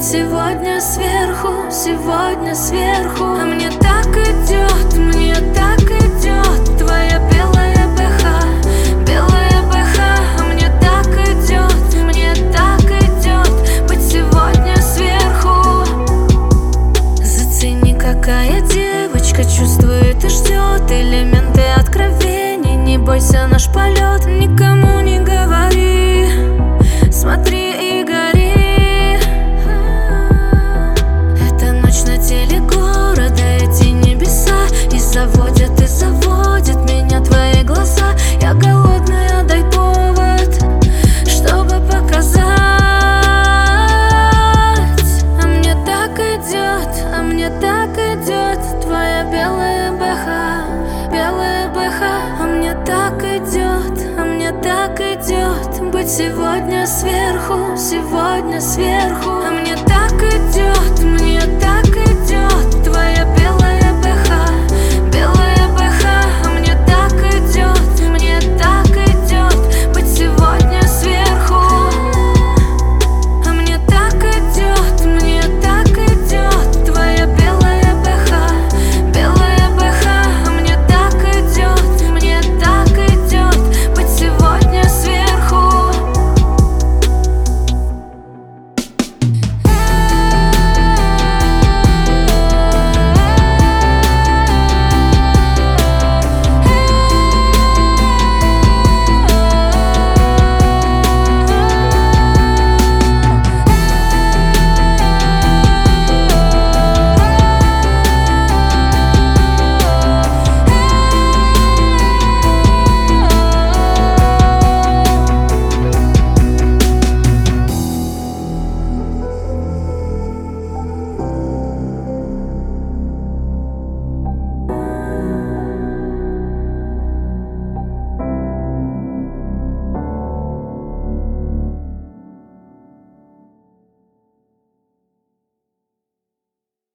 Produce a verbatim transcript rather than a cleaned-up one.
сегодня сверху, сегодня сверху. А мне так идет, мне так идет твоя белая БХ, белая БХ. А мне так идет, мне так идет быть сегодня сверху. Зацени, какая девочка чувствует и ждет элементы откровений. Не бойся наш полет, никому не говори, смотри и гори. Это ночь на теле города, эти небеса, и заводят, и заводят меня твои глаза. Я голодная, дай повод, чтобы показать. А мне так идет, а мне так идет твоя белая БХ, белая БХ. А мне так идет, а мне так идет быть сегодня сверху, сегодня сверху.